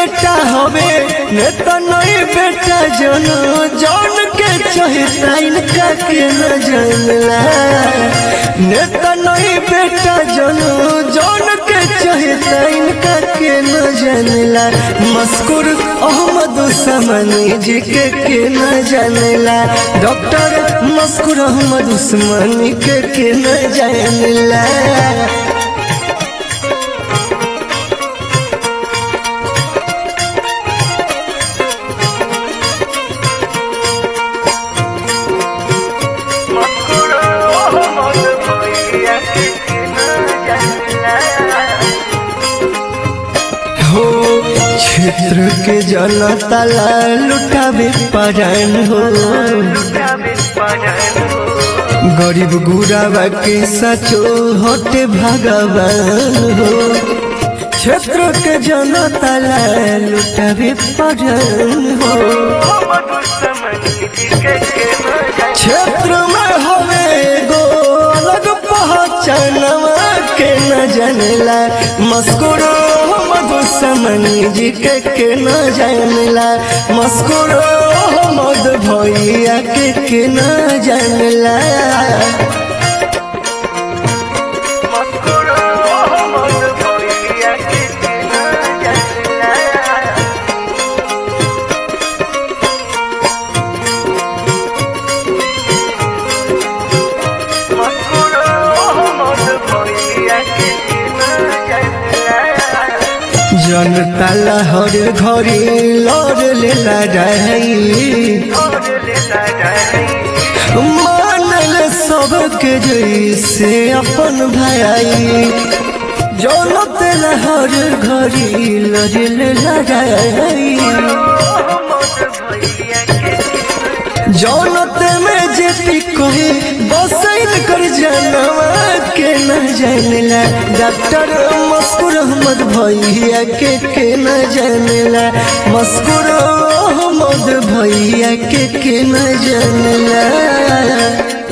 बेटा हवे नेता नहीं बेटा जनो जान के चाहता इनका के न जानला नेता नहीं बेटा जनो जान के चाहता इनका के न जानला मस्कुर अहमद उस्मानी जी के न जानला डॉक्टर मस्कुर अहमद उस्मानी के न जानला हो क्षेत्र के जनता लुटावे परान हो गरीब गुरावा के सचो होते भगवान हो क्षेत्र के जनता लुटावे परान हो क्षेत्र में हवे गो अलग पहचानवा के न जानला मस्कुर अहमद उस्मानी जी के न जानला मस्कुर अहमद भैया के न जानला जनता हर घड़ी लड़ ले लड़ाई मानल सबके जैसे अपन भाई जनता हर घड़ी लड़ ले लड़ाई जनता में जेपी कहे बसैल कर जनवा के न जानला डॉक्टर मस्कुर अहमद भैया के न जानला मस्कुर अहमद भैया के न जानला।